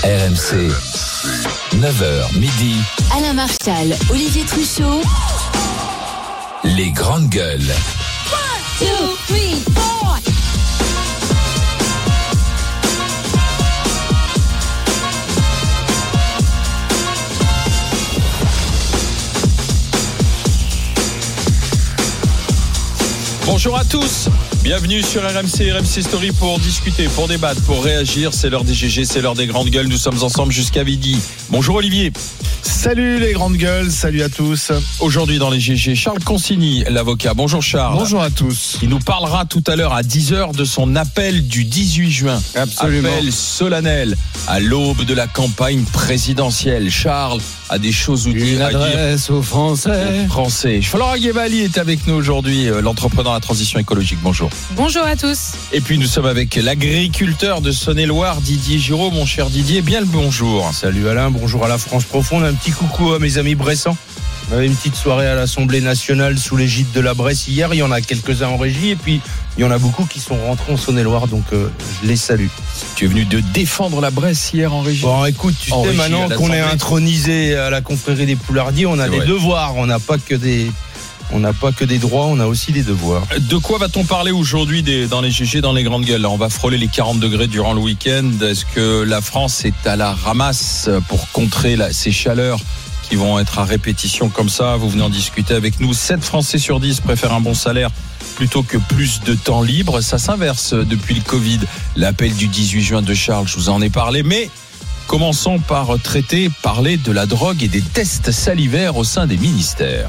RMC, 9h midi. Alain Marchal, Olivier Truchot. Les grandes gueules. 1, 2, 3, 4. Bonjour à tous, bienvenue sur RMC Story pour discuter, pour débattre, pour réagir. C'est l'heure des GG, c'est l'heure des grandes gueules. Nous sommes ensemble jusqu'à midi. Bonjour Olivier. Salut les grandes gueules, salut à tous. Aujourd'hui dans les GG, Charles Consigny, l'avocat. Bonjour Charles. Bonjour à tous. Il nous parlera tout à l'heure à 10h de son appel du 18 juin. Absolument. Appel solennel à l'aube de la campagne présidentielle. Charles a des choses à dire aux Français. Flora Guevali est avec nous aujourd'hui, l'entrepreneur à la transition écologique. Bonjour. Bonjour à tous. Et puis nous sommes avec l'agriculteur de Saône-et-Loire, Didier Giraud. Mon cher Didier, bien le bonjour. Salut Alain, bonjour à la France profonde. Un petit coucou à mes amis bressans. On avait une petite soirée à l'Assemblée nationale sous l'égide de la Bresse hier. Il y en a quelques-uns en régie et puis il y en a beaucoup qui sont rentrés en Saône-et-Loire, donc je les salue. Tu es venu de défendre la Bresse hier en régie. Bon, écoute, tu sais, maintenant qu'on est intronisé à la confrérie des Poulardiers, on a des devoirs. On n'a pas que des droits, on a aussi des devoirs. De quoi va-t-on parler aujourd'hui dans les GG, dans les grandes gueules? Là, on va frôler les 40 degrés durant le week-end. Est-ce que la France est à la ramasse pour contrer ces chaleurs qui vont être à répétition comme ça? Vous venez en discuter avec nous. 7 Français sur 10 préfèrent un bon salaire plutôt que plus de temps libre. Ça s'inverse depuis le Covid. L'appel du 18 juin de Charles, je vous en ai parlé, mais commençons par parler de la drogue et des tests salivaires au sein des ministères.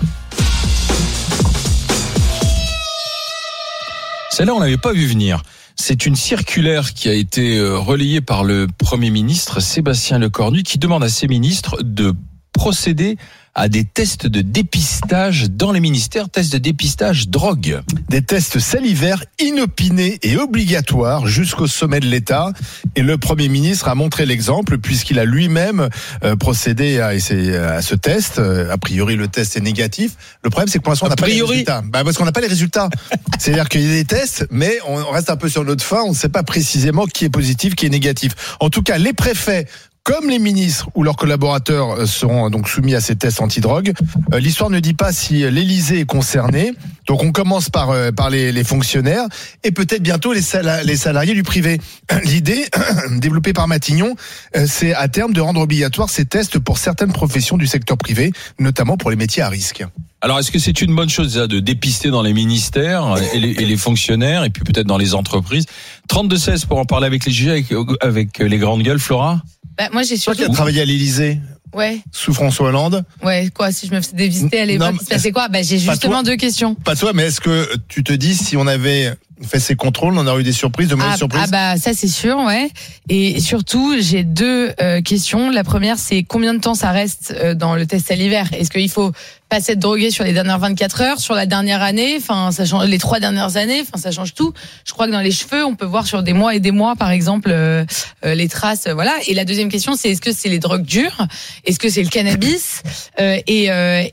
Celle-là, on l'avait pas vu venir. C'est une circulaire qui a été relayée par le Premier ministre Sébastien Lecornu qui demande à ses ministres de procéder à des tests de dépistage dans les ministères, tests de dépistage drogue. Des tests salivaires inopinés et obligatoires jusqu'au sommet de l'État. Et le Premier ministre a montré l'exemple puisqu'il a lui-même procédé à ce test. A priori, le test est négatif. Le problème, c'est que pour l'instant, on n'a pas les résultats. Parce qu'on n'a pas les résultats. C'est-à-dire qu'il y a des tests, mais on reste un peu sur notre faim. On ne sait pas précisément qui est positif, qui est négatif. En tout cas, les préfets, comme les ministres ou leurs collaborateurs seront donc soumis à ces tests antidrogue, l'histoire ne dit pas si l'Élysée est concerné. Donc on commence par les fonctionnaires et peut-être bientôt les salariés du privé. L'idée, développée par Matignon, c'est à terme de rendre obligatoire ces tests pour certaines professions du secteur privé, notamment pour les métiers à risque. Alors, est-ce que c'est une bonne chose de dépister dans les ministères et les fonctionnaires et puis peut-être dans les entreprises? 32-16 pour en parler avec les GG, avec les grandes gueules. Flora? Moi, j'ai surtout... Toi qui as travaillé à l'Élysée. Ouais. Sous François Hollande. Ouais, quoi, si je me faisais visiter à l'époque, il se passait quoi? J'ai justement 2 questions. Pas toi, mais est-ce que tu te dis si on avait fait ces contrôles, on aurait eu des surprises, de mauvaises surprises? Ça c'est sûr, ouais. Et surtout, j'ai 2 questions. La première, c'est combien de temps ça reste dans le test salivaire? Est-ce qu'il faut pas s'être drogué sur les dernières 24 heures, sur la dernière année, ça change, les 3 dernières années, ça change tout. Je crois que dans les cheveux, on peut voir sur des mois et des mois, par exemple, les traces, voilà. Et la deuxième question, c'est est-ce que c'est les drogues dures? Est-ce que c'est le cannabis? Et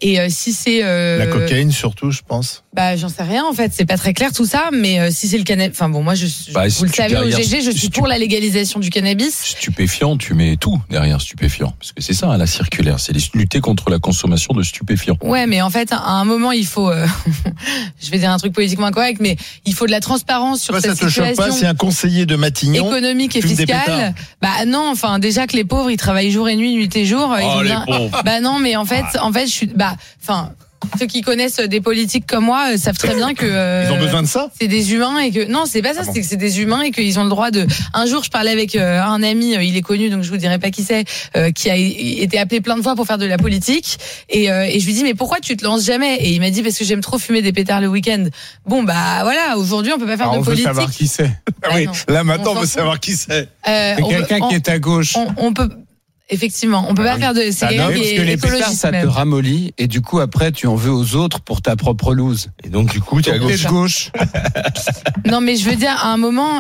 si c'est la cocaïne surtout, je pense. J'en sais rien en fait, c'est pas très clair tout ça, mais si c'est le cannabis, moi vous le savez au GG, je suis pour la légalisation du cannabis. Stupéfiant, tu mets tout derrière stupéfiant, parce que c'est ça la circulaire, c'est lutter contre la consommation de stupéfiants. Ouais, mais en fait, à un moment, il faut, je vais dire un truc politiquement incorrect, mais il faut de la transparence sur cette situation. Ça te choque pas si un conseiller de Matignon économique et fiscale, non, déjà que les pauvres, ils travaillent jour et nuit et jour. Les pauvres. Non, mais en fait, je suis, ceux qui connaissent des politiques comme moi savent très bien que ils ont besoin de ça. C'est des humains et que non, c'est pas ça. C'est que c'est des humains et qu'ils ont le droit de. Un jour, je parlais avec un ami, il est connu, donc je vous dirai pas qui c'est, qui a été appelé plein de fois pour faire de la politique. Et je lui dis mais pourquoi tu te lances jamais? Et il m'a dit parce que j'aime trop fumer des pétards le week-end. Bon voilà, aujourd'hui on peut pas faire de politique. On veut savoir qui c'est. Oui, là maintenant on veut savoir qui c'est. C'est quelqu'un qui est à gauche. On peut. Effectivement, on peut pas faire de. C'est parce que les pétards, ça te ramollit et du coup après tu en veux aux autres pour ta propre loose. Et donc du coup tu es à gauche. Non mais je veux dire à un moment,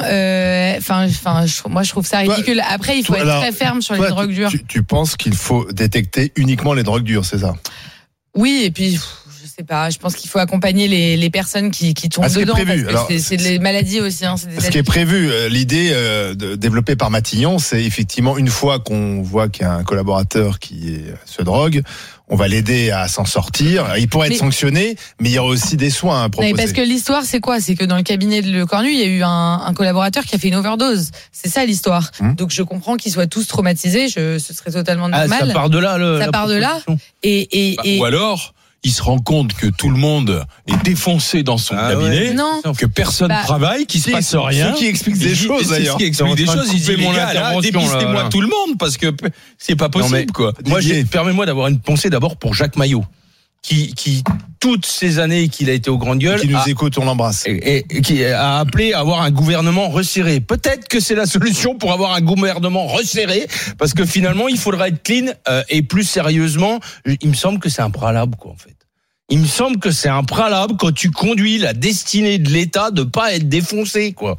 moi je trouve ça ridicule. Après il faut être très ferme sur les drogues dures. Tu penses qu'il faut détecter uniquement les drogues dures, c'est ça? Oui et puis. sais pas. Je pense qu'il faut accompagner les personnes qui tombent ce qui est dedans. prévu. Parce que c'est des maladies aussi. Hein, Ce qui est prévu, l'idée développée par Matignon, c'est effectivement une fois qu'on voit qu'il y a un collaborateur qui se drogue, on va l'aider à s'en sortir. Il pourrait être sanctionné, mais il y aura aussi des soins à proposer. Parce que l'histoire, c'est quoi ? C'est que dans le cabinet de Le Cornu, il y a eu un collaborateur qui a fait une overdose. C'est ça l'histoire. Donc je comprends qu'ils soient tous traumatisés. Ce serait totalement normal. Ça part de là. Ça part de là. Ou alors, il se rend compte que tout le monde est défoncé dans son cabinet, que personne travaille, qu'il se passe rien. Ce qui explique des choses d'ailleurs. Ce qui explique des choses. Il dit les gars, dépistez-moi tout le monde parce que c'est pas possible quoi. Moi, permets-moi d'avoir une pensée d'abord pour Jacques Maillot, qui toutes ces années qu'il a été aux Grandes Gueules, qui nous écoute, on l'embrasse, et qui a appelé à avoir un gouvernement resserré. Peut-être que c'est la solution pour avoir un gouvernement resserré, parce que finalement il faudra être clean et plus sérieusement, il me semble que c'est un préalable quoi en fait. Il me semble que c'est un préalable quand tu conduis la destinée de l'État de pas être défoncé quoi.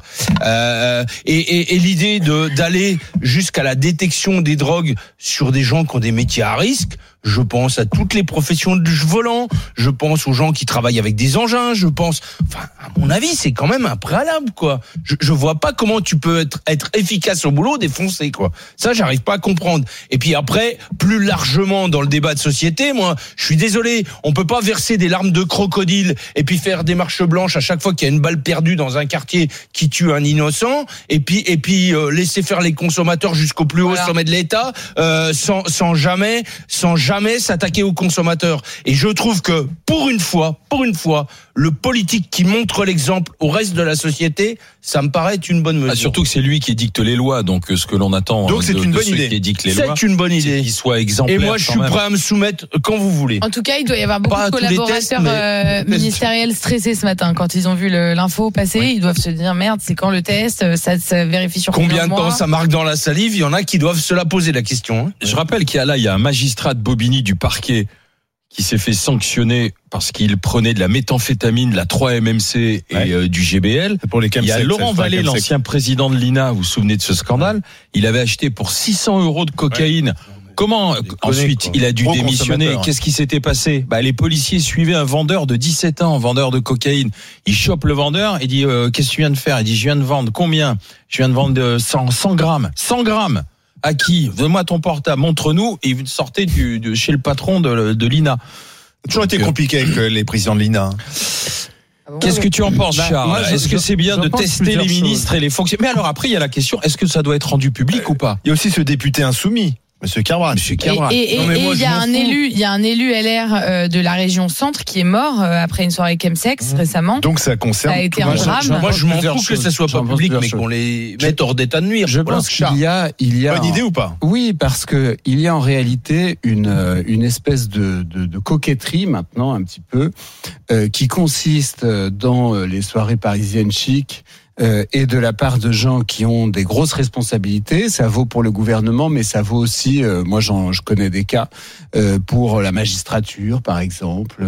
Et l'idée d'aller jusqu'à la détection des drogues sur des gens qui ont des métiers à risque. Je pense à toutes les professions de volant, je pense aux gens qui travaillent avec des engins, à mon avis, c'est quand même un préalable, quoi. Je vois pas comment tu peux être efficace au boulot défoncé, quoi. Ça, j'arrive pas à comprendre. Et puis après, plus largement dans le débat de société, moi, je suis désolé, on peut pas verser des larmes de crocodile et puis faire des marches blanches à chaque fois qu'il y a une balle perdue dans un quartier qui tue un innocent et puis laisser faire les consommateurs jusqu'au plus haut sommet de l'État, sans jamais s'attaquer aux consommateurs. Et je trouve que pour une fois, le politique qui montre l'exemple au reste de la société, ça me paraît être une bonne mesure. Surtout que c'est lui qui édicte les lois, donc ce que l'on attend. Donc c'est une bonne idée. Qui édicte les lois, c'est une bonne idée. Qu'il soit exemplaire. Et moi, je suis prêt à me soumettre quand vous voulez. En tout cas, il doit y avoir beaucoup de collaborateurs ministériels stressés ce matin quand ils ont vu l'info passer. Ils doivent se dire merde, c'est quand le test ? Ça vérifie sur combien de temps ça marque dans la salive ? Il y en a qui doivent se la poser la question. Je rappelle qu'il y a un magistrat de Bobigny du parquet qui s'est fait sanctionner parce qu'il prenait de la méthamphétamine, de la 3-MMC et du GBL. Pour les il y a Laurent Vallée, l'ancien président de l'INA, vous vous souvenez de ce scandale ? Il avait acheté pour 600 € de cocaïne. Comment ensuite il a dû démissionner ? Qu'est-ce qui s'était passé ? Les policiers suivaient un vendeur de 17 ans, vendeur de cocaïne. Il chope le vendeur et dit qu'est-ce que tu viens de faire ? Il dit je viens de vendre combien ? Je viens de vendre 100 grammes. 100 grammes. À qui ? Donne-moi ton portable, montre-nous. Et il sortait de chez le patron de l'INA. Ça a toujours été compliqué avec les présidents de l'INA. Qu'est-ce que tu en penses, Charles ? Est-ce que c'est bien de tester les ministres et les fonctionnaires ? Mais alors après, il y a la question, est-ce que ça doit être rendu public ou pas ? Il y a aussi ce député insoumis. Monsieur Carvral. Et il y a un élu LR de la région centre qui est mort après une soirée chemsex récemment. Donc ça concerne. Ça a été un drame. Moi, je m'en fous que ça soit pas public, mais qu'on les mette hors d'état de nuire. Je pense qu'il y a. Bonne idée ou pas ? Oui, parce que il y a en réalité une espèce de coquetterie maintenant un petit peu qui consiste dans les soirées parisiennes chic. Et de la part de gens qui ont des grosses responsabilités, ça vaut pour le gouvernement, mais ça vaut aussi, moi je connais des cas, pour la magistrature par exemple,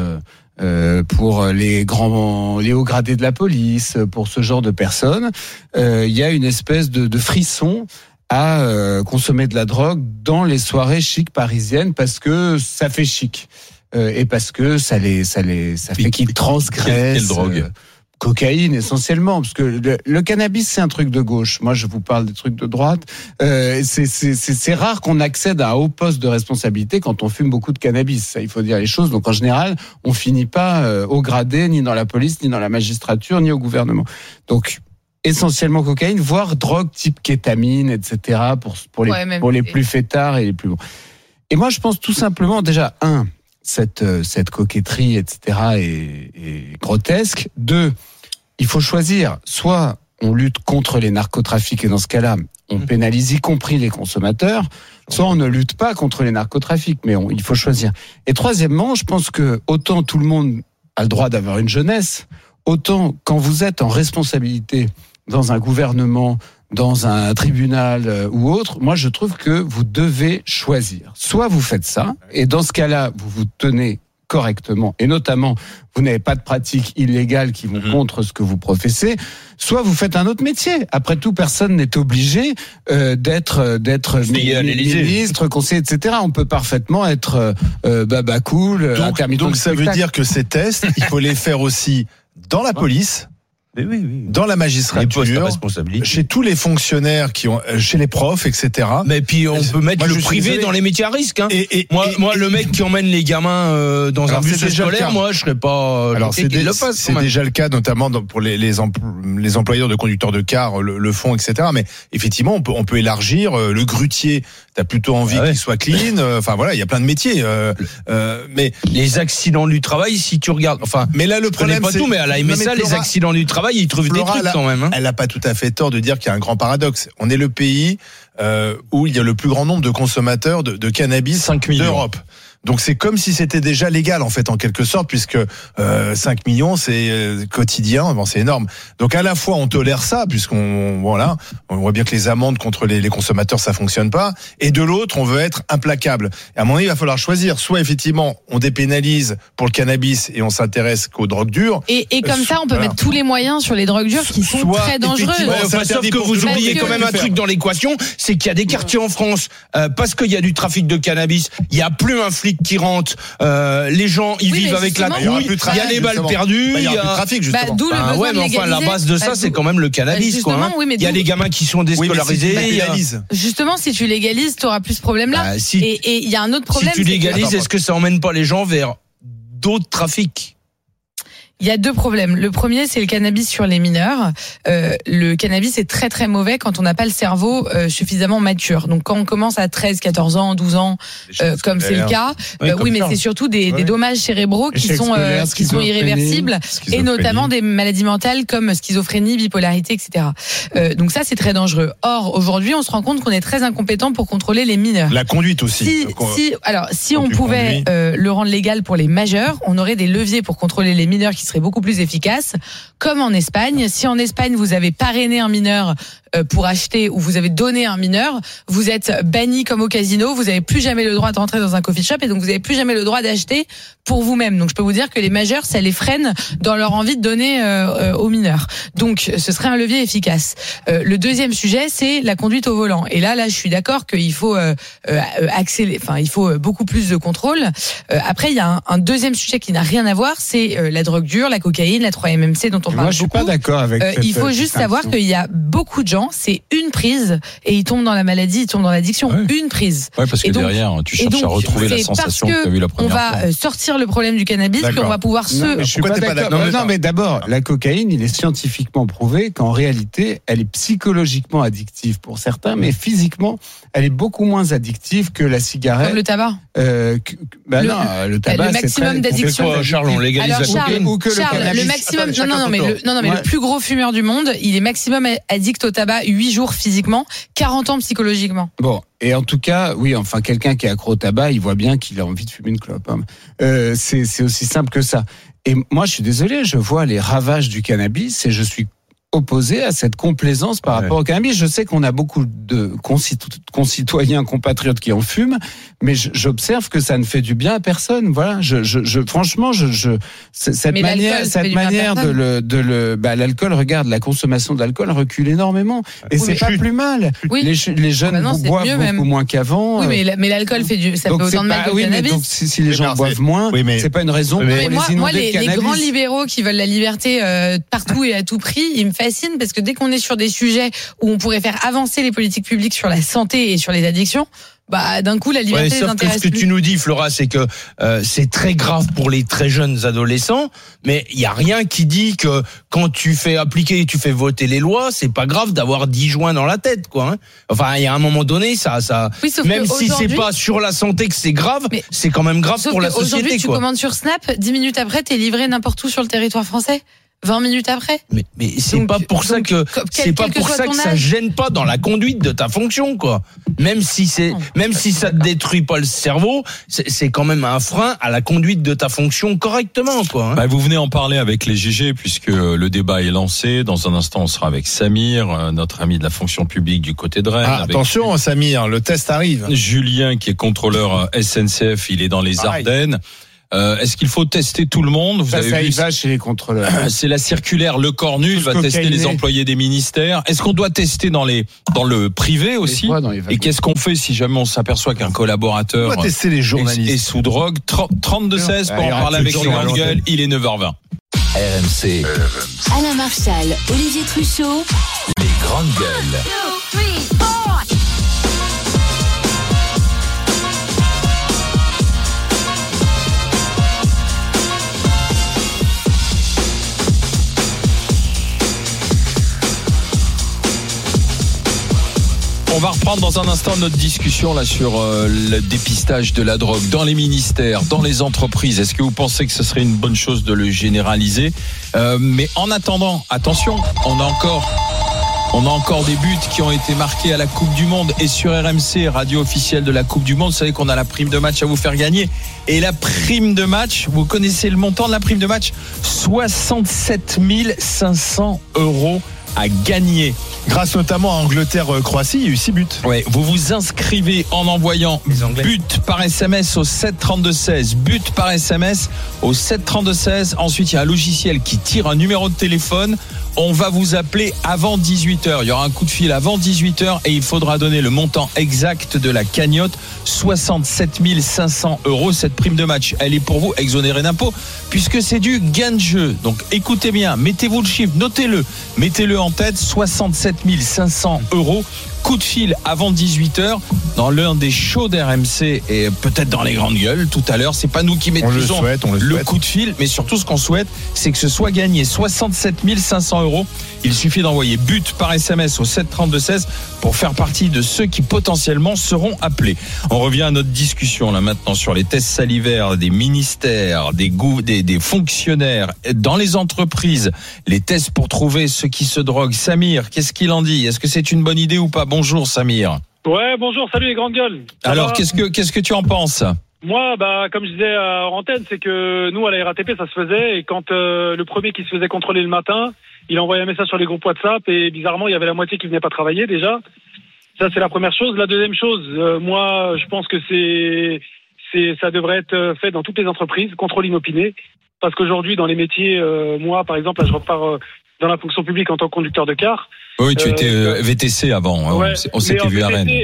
pour les hauts gradés de la police, pour ce genre de personnes. Il y a une espèce de frisson à consommer de la drogue dans les soirées chic parisiennes parce que ça fait chic et parce que ça fait qu'ils transgressent. Quelle drogue ? Cocaïne essentiellement, parce que le cannabis c'est un truc de gauche. Moi je vous parle des trucs de droite. C'est rare qu'on accède à un haut poste de responsabilité quand on fume beaucoup de cannabis. Ça, il faut dire les choses. Donc en général, on finit pas au gradé, ni dans la police, ni dans la magistrature, ni au gouvernement. Donc essentiellement cocaïne, voire drogue type kétamine, etc. pour les plus fêtards et les plus bons. Et moi je pense tout simplement déjà cette coquetterie, etc. est grotesque. 2, il faut choisir. Soit on lutte contre les narcotrafics et dans ce cas-là, on pénalise y compris les consommateurs. Soit on ne lutte pas contre les narcotrafics, mais il faut choisir. Et troisièmement, je pense que autant tout le monde a le droit d'avoir une jeunesse, autant quand vous êtes en responsabilité dans un gouvernement, dans un tribunal ou autre, moi je trouve que vous devez choisir. Soit vous faites ça, et dans ce cas-là, vous vous tenez correctement, et notamment vous n'avez pas de pratiques illégales qui vont contre ce que vous professez, soit vous faites un autre métier. Après tout, personne n'est obligé d'être ministre, conseiller, etc. On peut parfaitement être baba cool, intermittent. Donc ça veut dire que ces tests, il faut les faire aussi dans la police. Oui. Dans la magistrature, chez tous les fonctionnaires qui ont, chez les profs, etc. Mais puis on peut mettre le privé dans les métiers à risque. Hein. Moi, le mec qui emmène les gamins dans un bus scolaire, moi, je serais pas. Alors c'est déjà le cas, notamment pour les employeurs de conducteurs de car le font, etc. Mais effectivement, on peut élargir le grutier. T'as plutôt envie qu'il soit clean. Enfin voilà, il y a plein de métiers. Mais les accidents du travail, si tu regardes, mais là le problème, pas tout, mais à la MSA, les accidents du travail, ils trouvent des trucs quand même. Hein. Elle n'a pas tout à fait tort de dire qu'il y a un grand paradoxe. On est le pays où il y a le plus grand nombre de consommateurs de cannabis 5 millions d'Europe. Donc c'est comme si c'était déjà légal en fait en quelque sorte, puisque 5 millions c'est quotidien, c'est énorme. Donc à la fois on tolère ça puisqu'on voit bien que les amendes contre les consommateurs ça fonctionne pas, et de l'autre on veut être implacable. Et à mon avis il va falloir choisir, soit effectivement on dépénalise pour le cannabis et on s'intéresse qu'aux drogues dures. Et comme ça on peut mettre tous les moyens sur les drogues dures qui sont très dangereuses. Sauf que vous oubliez quand même un truc dans l'équation, c'est qu'il y a des quartiers en France parce qu'il y a du trafic de cannabis, il y a plus un flic qui rentre, les gens ils vivent avec la couille, il y a les balles perdues, il y a plus de trafic justement. D'où le besoin de légaliser. La base de ça c'est quand même le cannabis quoi. Hein. Il y a les gamins qui sont déscolarisés. Justement si tu légalises tu auras plus ce problème là. Et il y a un autre problème. Si tu légalises, est-ce que ça emmène pas les gens vers d'autres trafics? Il y a deux problèmes. Le premier, c'est le cannabis sur les mineurs. Le cannabis est très très mauvais quand on n'a pas le cerveau suffisamment mature. Donc quand on commence à 13, 14 ans, 12 ans, comme c'est le cas, oui, mais c'est surtout des dommages cérébraux qui sont irréversibles, et notamment des maladies mentales comme schizophrénie, bipolarité, etc. Donc ça, c'est très dangereux. Or, aujourd'hui, on se rend compte qu'on est très incompétent pour contrôler les mineurs. La conduite aussi. Si on pouvait le rendre légal pour les majeurs, on aurait des leviers pour contrôler les mineurs qui serait beaucoup plus efficace, comme en Espagne. Si en Espagne vous avez parrainé un mineur pour acheter, ou vous avez donné un mineur, vous êtes banni comme au casino, vous n'avez plus jamais le droit d'entrer dans un coffee shop, et donc vous n'avez plus jamais le droit d'acheter pour vous-même. Donc je peux vous dire que les majeurs, ça les freine dans leur envie de donner aux mineurs. Donc ce serait un levier efficace. Le deuxième sujet, c'est la conduite au volant. Et là je suis d'accord qu'il faut accélérer, il faut beaucoup plus de contrôle. Après, il y a un deuxième sujet qui n'a rien à voir, c'est la drogue dure, la cocaïne, la 3-MMC dont on parle beaucoup. Moi, je suis pas d'accord avec il faut juste savoir qu'il y a beaucoup de gens, c'est une prise et ils tombent dans la maladie, ils tombent dans l'addiction. Une prise. Ouais, parce que donc, derrière, tu cherches à retrouver la sensation que tu as eu la première fois. On va sortir le problème du cannabis, puis on va pouvoir je suis pas d'accord. Non, mais d'abord, la cocaïne, il est scientifiquement prouvé qu'en réalité, elle est psychologiquement addictive pour certains, mais physiquement, elle est beaucoup moins addictive que la cigarette. Comme le tabac. Le tabac, le maximum d'addiction. Charles, on légalise la cocaïne ou que Charles, le cannabis. Le maximum. Mais le plus gros fumeur du monde, il est maximum addict au tabac 8 jours physiquement, 40 ans psychologiquement. Bon. Et en tout cas, oui, quelqu'un qui est accro au tabac, il voit bien qu'il a envie de fumer une clope. Hein. C'est aussi simple que ça. Et moi, je suis désolé, je vois les ravages du cannabis et je suis opposé à cette complaisance par rapport au cannabis. Je sais qu'on a beaucoup de concitoyens, compatriotes qui en fument, mais j'observe que ça ne fait du bien à personne. Voilà, franchement, cette manière l'alcool, regarde, la consommation de l'alcool recule énormément, et c'est pas plus mal. Oui. Les jeunes boivent beaucoup moins qu'avant. Oui, mais l'alcool ça fait autant de mal que le cannabis. Donc si les gens boivent moins, c'est pas une raison pour les inonder de cannabis. Les grands libéraux qui veulent la liberté partout et à tout prix, ils me fascinent, parce que dès qu'on est sur des sujets où on pourrait faire avancer les politiques publiques sur la santé et sur les addictions, d'un coup la liberté les intéresse plus. Ce que tu nous dis, Flora, c'est que c'est très grave pour les très jeunes adolescents, mais il y a rien qui dit que quand tu fais appliquer, tu fais voter les lois, c'est pas grave d'avoir 10 joints dans la tête, quoi. Hein. Enfin, il y a un moment donné, ça même si c'est pas sur la santé que c'est grave, c'est quand même grave pour la société. Aujourd'hui, tu commandes sur Snap, 10 minutes après, t'es livré n'importe où sur le territoire français. 20 minutes après. Mais c'est pas pour ça que ça gêne pas dans la conduite de ta fonction, quoi. Même si ça te détruit pas le cerveau, c'est quand même un frein à la conduite de ta fonction correctement, quoi. Hein. Vous venez en parler avec les GG puisque le débat est lancé. Dans un instant, on sera avec Samir, notre ami de la fonction publique du côté de Rennes. Attention, Samir, le test arrive. Julien, qui est contrôleur SNCF, il est dans les Ardennes. Est-ce qu'il faut tester tout le monde? Vous avez Ça vu, y va chez les contrôleurs. c'est la circulaire Le Cornu, il va tester les employés des ministères. Est-ce qu'on doit tester dans le privé aussi? Et qu'est-ce qu'on fait si jamais on s'aperçoit qu'un collaborateur On va tester les est journalistes. sous drogue? 32-16 pour en parler avec les grandes gueules. Il est 9h20. RMC, Alain Marchal, Olivier Truchot. les grandes gueules. 2, 3, 4. On va reprendre dans un instant notre discussion là sur le dépistage de la drogue dans les ministères, dans les entreprises. Est-ce que vous pensez que ce serait une bonne chose de le généraliser? Mais en attendant, attention, on a encore des buts qui ont été marqués à la Coupe du Monde et sur RMC, radio officielle de la Coupe du Monde. Vous savez qu'on a la prime de match à vous faire gagner. Et la prime de match, vous connaissez le montant de la prime de match? 67 500 € à gagner. Grâce notamment à Angleterre-Croatie, il y a eu 6 buts. Ouais, vous vous inscrivez en envoyant but par SMS au 732-16, but par SMS au 732-16. Ensuite, il y a un logiciel qui tire un numéro de téléphone. On va vous appeler avant 18h. Il y aura un coup de fil avant 18h et il faudra donner le montant exact de la cagnotte. 67 500 €. Cette prime de match, elle est pour vous, exonérée d'impôts, puisque c'est du gain de jeu. Donc écoutez bien, mettez-vous le chiffre, notez-le, mettez-le en tête, 67 500 €. Coup de fil avant 18h dans l'un des shows d'RMC et peut-être dans les grandes gueules tout à l'heure. C'est pas nous qui maîtrisons le coup de fil, mais surtout ce qu'on souhaite, c'est que ce soit gagné. 67 500 €. Il suffit d'envoyer but par SMS au 732-16 pour faire partie de ceux qui potentiellement seront appelés. On revient à notre discussion là maintenant sur les tests salivaires des ministères, des fonctionnaires dans les entreprises, les tests pour trouver ceux qui se droguent. Samir, qu'est-ce qu'il en dit? Est-ce que c'est une bonne idée ou pas? Bonjour Samir. Ouais, bonjour, salut les grandes gueules. Alors qu'est-ce que tu en penses? Moi, comme je disais en antenne, c'est que nous à la RATP ça se faisait et quand le premier qui se faisait contrôler le matin, il envoyait un message sur les groupes WhatsApp et bizarrement il y avait la moitié qui venait pas travailler déjà. Ça c'est la première chose. La deuxième chose, moi je pense que ça devrait être fait dans toutes les entreprises, contrôle inopiné, parce qu'aujourd'hui dans les métiers, moi par exemple là je repars dans la fonction publique en tant que conducteur de car. Oui, tu étais VTC avant. Ouais, on sait que tu es vu à Rennes.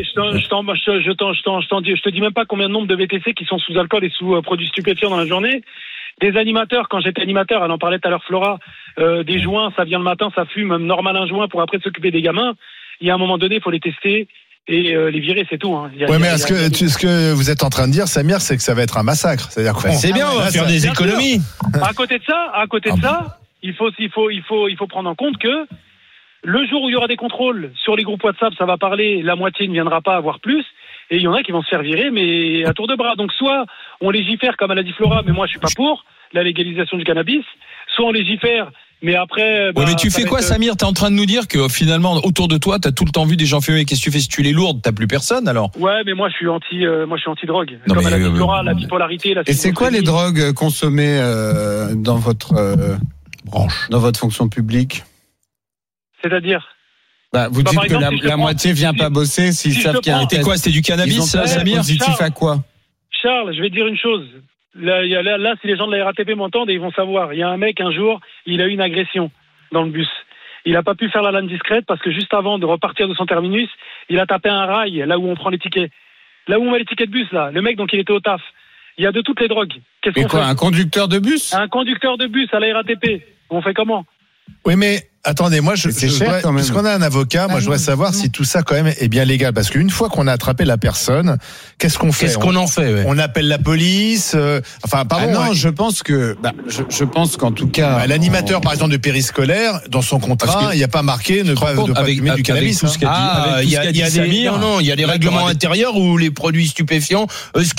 Je te dis même pas combien de nombre de VTC qui sont sous alcool et sous produits stupéfiants dans la journée. Des animateurs, quand j'étais animateur, elle en parlait tout à l'heure Flora, des joints, ça vient le matin, ça fume normal un joint pour après s'occuper des gamins. Il y a un moment donné, il faut les tester et les virer, c'est tout. Hein. Ce que vous êtes en train de dire, Samir, c'est que ça va être un massacre. C'est-à-dire quoi? C'est bien, on va faire des économies. À côté de ça, il faut prendre en compte que le jour où il y aura des contrôles sur les groupes WhatsApp, ça va parler, la moitié ne viendra pas, voire plus, et il y en a qui vont se faire virer, mais à tour de bras. Donc soit on légifère, comme elle a dit Flora, mais moi je suis pas pour la légalisation du cannabis, soit on légifère, mais après... Ouais, mais tu fais quoi, Samir? T'es en train de nous dire que finalement, autour de toi, t'as tout le temps vu des gens fumer. Qu'est-ce que tu fais? Si tu les lourdes, t'as plus personne alors? Ouais, mais moi je suis anti-drogue. Comme elle a dit Flora, la bipolarité... Et c'est quoi les drogues consommées dans votre branche, dans votre fonction publique? C'est-à-dire? Vous dites que la moitié vient pas bosser s'ils savent qu'il y a un test. C'était quoi? C'était du cannabis, Samir? Positif à quoi? Charles, je vais te dire une chose. Là, si les gens de la RATP m'entendent, ils vont savoir. Il y a un mec, un jour, il a eu une agression dans le bus. Il n'a pas pu faire la lame discrète parce que juste avant de repartir de son terminus, il a tapé un rail là où on prend les tickets. Là où on met les tickets de bus, là. Le mec, donc, il était au taf. Il y a de toutes les drogues. Qu'est-ce qu'on fait? Un conducteur de bus? Un conducteur de bus à la RATP. On fait comment? Oui, mais attendez, moi, puisqu'on a un avocat, moi, je voudrais savoir si tout ça, quand même, est bien légal. Parce qu'une fois qu'on a attrapé la personne, qu'est-ce qu'on fait? Qu'est-ce qu'on en fait? Ouais. On appelle la police. Je pense que, je pense qu'en tout cas, l'animateur, par exemple, de périscolaire, dans son contrat, il n'y a pas marqué ne pas fumer du cannabis. Tout ce qu'a dit, il y a des règlements intérieurs où les produits stupéfiants, ce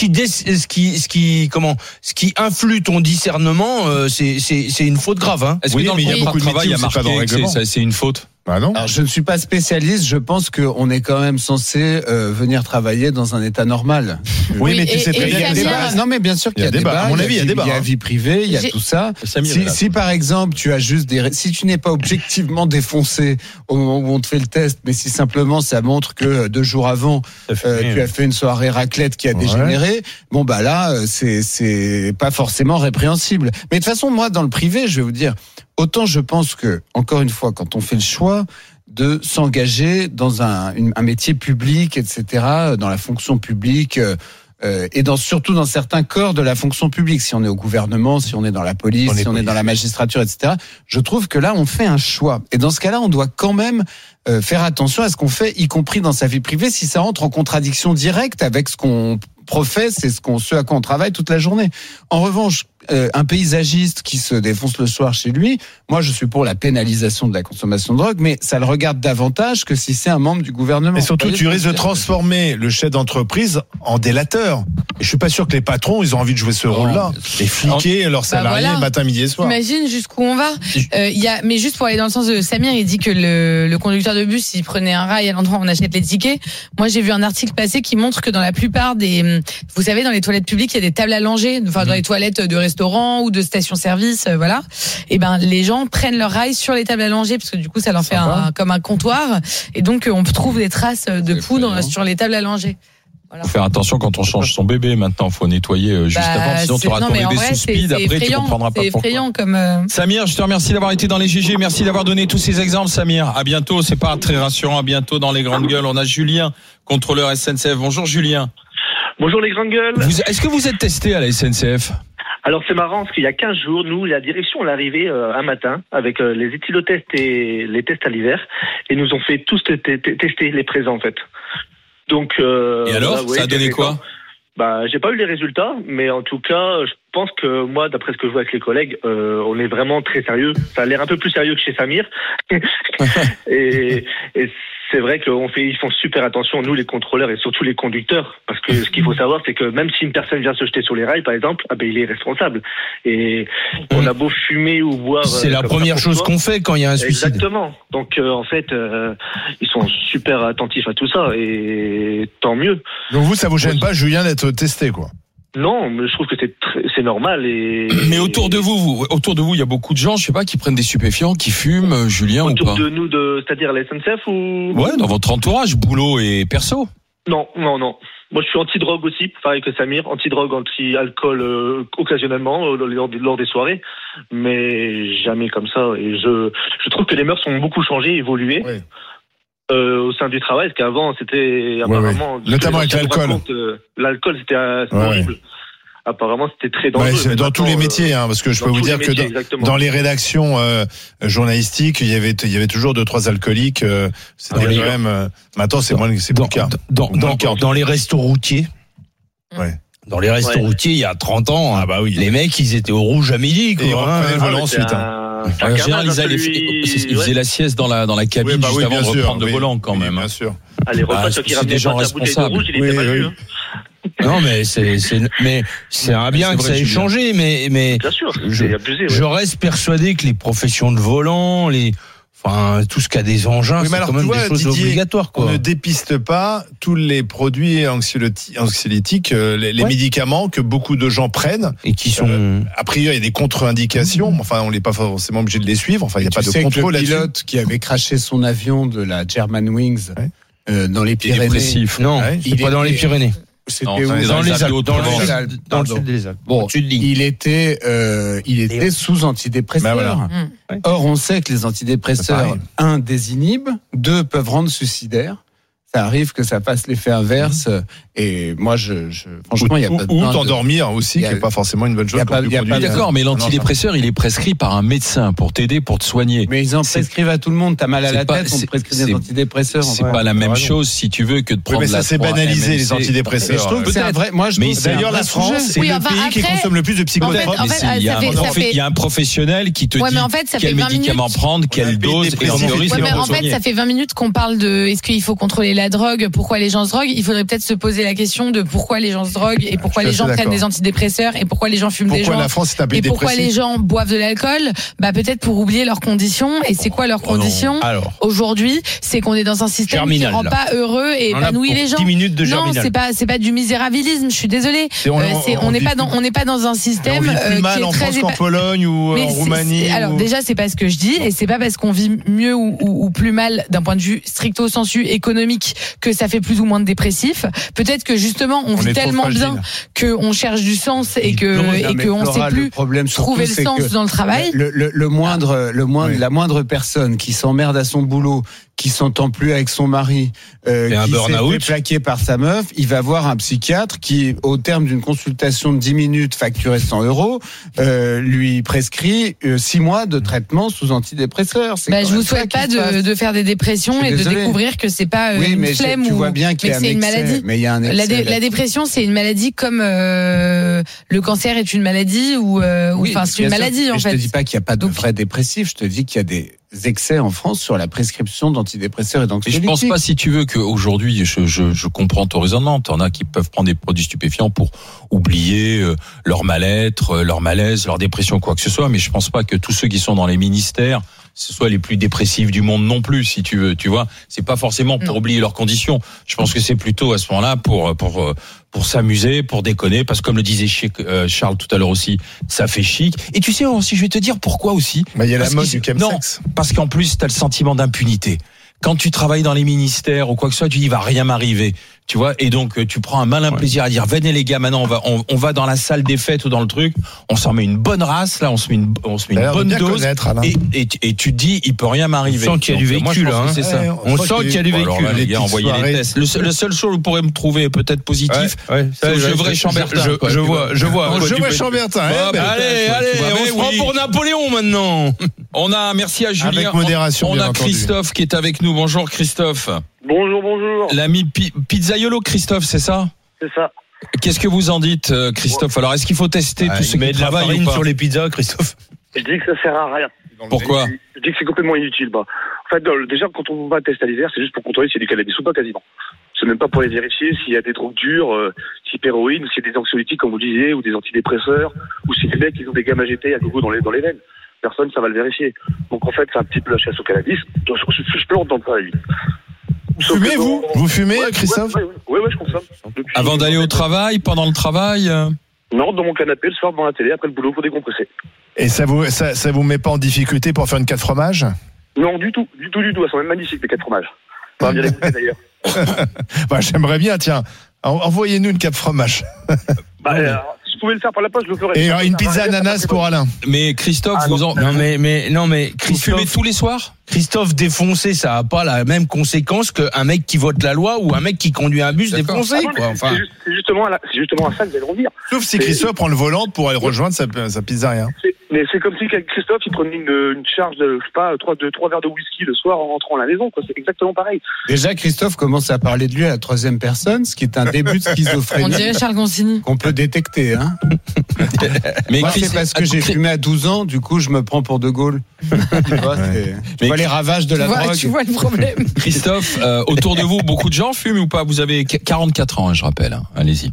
qui influe ton discernement, c'est une faute grave. Hein. Est-ce que dans le contrat de travail, il y a marqué que c'est une faute? Bah non. Alors, je ne suis pas spécialiste, je pense qu'on est quand même censé venir travailler dans un état normal. Oui, mais tu sais et très bien qu'il y a Samir, débat. Non, mais bien sûr qu'il y a débat. À mon avis, il y a débat. Il y a vie privée, il y a J'ai- tout ça. Samir est là. Si par exemple, tu as juste si tu n'es pas objectivement défoncé au moment où on te fait le test, mais si simplement ça montre que 2 jours avant, tu as fait une soirée raclette qui a dégénéré, bon, bah là, c'est pas forcément répréhensible. Mais de toute façon, moi, dans le privé, je vais vous dire, autant je pense que, encore une fois, quand on fait le choix de s'engager dans un métier public, etc., dans la fonction publique, et surtout dans certains corps de la fonction publique, si on est au gouvernement, si on est dans la police, si on est dans la magistrature, etc., je trouve que là, on fait un choix. Et dans ce cas-là, on doit quand même faire attention à ce qu'on fait, y compris dans sa vie privée, si ça entre en contradiction directe avec ce qu'on professe et ce à quoi on travaille toute la journée. En revanche, un paysagiste qui se défonce le soir chez lui, moi je suis pour la pénalisation de la consommation de drogue, mais ça le regarde davantage que si c'est un membre du gouvernement. Et surtout, tu risques de transformer le chef d'entreprise en délateur. Et je suis pas sûr que les patrons, ils ont envie de jouer ce rôle-là. Et fliquer leurs salariés voilà. matin, midi et soir. T'imagines jusqu'où on va. Mais juste pour aller dans le sens de Samir, il dit que le conducteur de bus, il prenait un rail à l'endroit où on achète les tickets. Moi, j'ai vu un article passé qui montre que dans la plupart vous savez, dans les toilettes publiques, il y a des tables allongées, enfin dans les toilettes de restaurants ou de stations-service, voilà. Et ben, les gens prennent leur rail sur les tables allongées parce que du coup, ça leur fait comme un comptoir. Et donc, on trouve des traces de poudre sur les tables allongées. Faut faire attention quand on change son bébé. Maintenant, faut nettoyer juste avant, sinon tu auras ton bébé sous speed. Après, tu comprendras pas pourquoi. C'est effrayant comme. Samir, je te remercie d'avoir été dans les GG. Merci d'avoir donné tous ces exemples, Samir. À bientôt. C'est pas très rassurant. À bientôt dans les grandes gueules. On a Julien, contrôleur SNCF. Bonjour, Julien. Bonjour les grandes gueules. Est-ce que vous êtes testé à la SNCF? Alors c'est marrant parce qu'il y a 15 jours, nous, la direction, on est arrivé un matin avec les éthylotests et les tests à l'hiver et nous ont fait tous tester les présents en fait. Donc et alors, ça a donné quoi? Bah, j'ai pas eu les résultats, mais en tout cas, je pense que moi, d'après ce que je vois avec les collègues, on est vraiment très sérieux. Ça a l'air un peu plus sérieux que chez Samir. et c'est vrai ils font super attention, nous les contrôleurs et surtout les conducteurs, parce que ce qu'il faut savoir, c'est que même si une personne vient se jeter sur les rails, par exemple, il est responsable. Et on a beau fumer ou boire. C'est la première chose qu'on fait quand il y a un suicide. Exactement. Donc en fait, ils sont super attentifs à tout ça et tant mieux. Donc vous, ça vous gêne pas, Julien, d'être testé, quoi? Non, mais je trouve que c'est normal Mais autour de vous, il y a beaucoup de gens, je sais pas, qui prennent des stupéfiants, qui fument, Julien, ou pas? Autour de nous, c'est-à-dire la SNCF ou? Ouais, dans votre entourage, boulot et perso. Non. Moi, je suis anti-drogue aussi, pareil que Samir, anti-drogue, anti-alcool occasionnellement lors des soirées, mais jamais comme ça. Et je trouve que les mœurs ont beaucoup changé, évolué. Oui. Au sein du travail, parce qu'avant c'était apparemment notamment avec l'alcool. L'alcool c'était horrible. Apparemment c'était très dangereux. Ouais, c'est dans tous les métiers, parce que je peux vous dire que dans les rédactions journalistiques, il y avait toujours 2-3 alcooliques. C'était quand même. Maintenant c'est moins, c'est plus le cas. Dans les restos routiers. Ouais. Dans les restos routiers, il y a 30 ans, les mecs, ils étaient au rouge à midi, quoi. Et ils reprenaient le volant ensuite. En général, ils faisaient la sieste dans la cabine juste avant de reprendre le volant, quand même. Bien sûr. Les repas, ceux qui ramenaient pas la bouteille de rouge, il était pas vu. Non, mais c'est un bien que ça ait changé, mais bien sûr, c'est abusé. Je reste persuadé que les professions de volant, tout ce qui a des engins, c'est quand même des choses obligatoires, quoi. On ne dépiste pas tous les produits anxiolytiques, les médicaments que beaucoup de gens prennent. Et qui sont. A priori, il y a des contre-indications. Enfin, on n'est pas forcément obligé de les suivre. Enfin, il n'y a pas de contrôle là-dessus. Le pilote qui avait crashé son avion de la Germanwings dans les Pyrénées. Non, il pas dans les Pyrénées. C'était dans les Alpes. Dans le sud des Alpes. Bon, il était sous antidépresseurs. Voilà. Or, on sait que les antidépresseurs, 1, désinhibent, 2, peuvent rendre suicidaire. Ça arrive que ça fasse l'effet inverse. Et moi, franchement, il y a pas de. Ou t'endormir aussi, qui n'est pas forcément une bonne chose. D'accord, mais l'antidépresseur, il est prescrit par un médecin pour t'aider, pour te soigner. Mais ils en prescrivent à tout le monde. T'as mal à la tête, on te prescrit des antidépresseurs. C'est pas la même chose, si tu veux, que de prendre mais ça s'est banalisé, les antidépresseurs. Je trouve que c'est un vrai. Moi, d'ailleurs, la France, c'est le pays qui consomme le plus de psychotropes. Il y a un professionnel qui te dit quel médicament prendre, quelle dose, et en théorie, c'est en fait, ça fait 20 minutes qu'on parle de est-ce qu'il faut contrôler la drogue, pourquoi les gens se droguent, il faudrait peut-être se poser la question de pourquoi les gens se droguent et pourquoi Je les suis gens assez prennent d'accord. des antidépresseurs et pourquoi les gens fument des Pourquoi joints. la France est un pays Et pourquoi dépressif? les gens boivent de l'alcool? Bah peut-être pour oublier leurs conditions. Et c'est quoi leurs conditions Alors, aujourd'hui? C'est qu'on est dans un système Germinal, qui rend là. pas heureux et on en a épanouit pour les gens. 10 minutes de Non, Germinal. c'est pas du misérabilisme. Je suis désolée. On n'est pas dans un système on vit plus mal qui est en très France qu'en Pologne ou Mais en c'est- Roumanie. alors ou- déjà c'est pas ce que je dis et c'est pas parce qu'on vit mieux ou plus mal d'un point de vue stricto sensu économique que ça fait plus ou moins de dépressifs. Peut-être que justement on vit est trop tellement fragile. bien qu'on cherche du sens et Non, mais qu'on Flora, sait le plus problème surtout, trouver le c'est sens que dans le travail. Oui. La moindre personne qui s'emmerde à son boulot, qui s'entend plus avec son mari, un qui s'est burn-out. fait plaquer par sa meuf, il va voir un psychiatre qui, au terme d'une consultation de 10 minutes facturée 100 €, lui prescrit 6 mois de traitement sous antidépresseurs. C'est Bah, quand je vous même ça souhaite qui pas se passe. de faire des dépressions Je suis et de désolé. découvrir que c'est pas Oui, une mais flemme tu ou vois bien qu'il y mais a que un c'est une excès. maladie. Mais il y a un excès. La dépression, c'est une maladie comme le cancer est une maladie ou Oui, enfin c'est une bien sûr. maladie en Mais fait. Je te dis pas qu'il n'y a pas de Donc- vrais dépressifs. Je te dis qu'il y a des excès en France sur la prescription d'antidépresseurs et Mais je d'anxiolytiques. pense pas, si tu veux, qu'aujourd'hui, je comprends ton raisonnement. T'en as qui peuvent prendre des produits stupéfiants pour oublier leur mal-être, leur malaise, leur dépression, quoi que ce soit. Mais je pense pas que tous ceux qui sont dans les ministères, ce soient les plus dépressifs du monde non plus, si tu veux. Tu vois, c'est pas forcément pour Non. oublier leurs conditions. Je pense que c'est plutôt à ce moment-là pour s'amuser, pour déconner, parce que comme le disait Charles tout à l'heure aussi, ça fait chic. Et tu sais aussi, je vais te dire pourquoi aussi. Bah, il y a la Parce mode qu'ils- du chemsex. Parce qu'en plus, tu as le sentiment d'impunité. Quand tu travailles dans les ministères ou quoi que ce soit, tu dis, il va rien m'arriver. Tu vois, et donc tu prends un malin plaisir à dire, venez les gars, maintenant on va dans la salle des fêtes ou dans le truc, on s'en met une bonne race, là, on se met une T'as une l'air de bonne bien dose. connaître, Alain. Et tu te dis, il peut rien m'arriver. On sent qu'il y a du Donc, moi, je véhicule, pense que hein. c'est ça. Ouais, On sent sent qu'il y a du Bon, alors véhicule. là, les Les gars, petites envoyez les soirées. tests. Le seul chose où vous pourrez me trouver peut-être positif, c'est je vrai Chambertin. quoi, Je tu vois. vois. Je vois Chambertin. Ah, bah, Allez, tu vois, on mais se prend oui. pour Napoléon maintenant. On a, merci à Julien. Avec modération, On bien a entendu. Christophe qui est avec nous. Bonjour Christophe. Bonjour. L'ami Pizzaiolo Christophe, c'est ça? C'est ça. Qu'est-ce que vous en dites, Christophe? Alors, est-ce qu'il faut tester tous ceux Il met qui de la travaillent farine ou pas? sur les pizzas, Christophe. Je dis que ça sert à rien. Pourquoi? Je dis que c'est complètement inutile. Bah. En fait, déjà, quand on va tester à l'hiver, c'est juste pour contrôler s'il y a du cannabis ou pas, quasiment. C'est même pas pour les vérifier s'il y a des drogues dures, type héroïne, ou s'il y a des anxiolytiques, comme vous disiez, ou des antidépresseurs, ou si les mecs, ils ont des gammes AGT à gogo dans les veines. Personne, ça va le vérifier. Donc, en fait, c'est un petit peu la chasse au cannabis. Donc, je peux entendre ça, lui. Fumez-vous? Vous fumez, Christophe? Oui, je consomme. Depuis- Avant d'aller au travail, pendant le travail Non, dans mon canapé, le soir, devant la télé, après le boulot, pour décompresser. Et ça vous met pas en difficulté pour faire une 4 fromages? Non, du tout. Elles sont même magnifiques, les 4 fromages. On va bien les goûter, d'ailleurs. Bah, j'aimerais bien, tiens. Envoyez-nous une 4 fromage. Si je pouvais le faire par la poste, je le ferais. Et une pizza ananas pour Alain. Mais Christophe, Ah, vous Mais vous fumez tous les soirs? Christophe défoncé, ça a pas la même conséquence qu'un mec qui vote la loi ou un mec qui conduit un bus D'accord. défoncé, Ah non, quoi. mais Enfin, c'est justement à ça que vous allez en venir. Sauf si Christophe prend le volant pour aller rejoindre sa pizzeria. Mais c'est comme si Christophe, il prenait une charge de, je sais pas, 3 verres de whisky le soir en rentrant à la maison, quoi. C'est exactement pareil. Déjà, Christophe commence à parler de lui à la troisième personne, ce qui est un début de On schizophrénie dirait Charles Consigny. qu'on peut détecter. Hein. Mais Moi, Chris- c'est parce que j'ai fumé à 12 ans, du coup, je me prends pour De Gaulle. Tu vois, tu vois les ravages de la drogue. Tu vois le problème. Christophe, autour de vous, beaucoup de gens fument ou pas? Vous avez 44 ans, hein, je rappelle. Hein. Allez-y.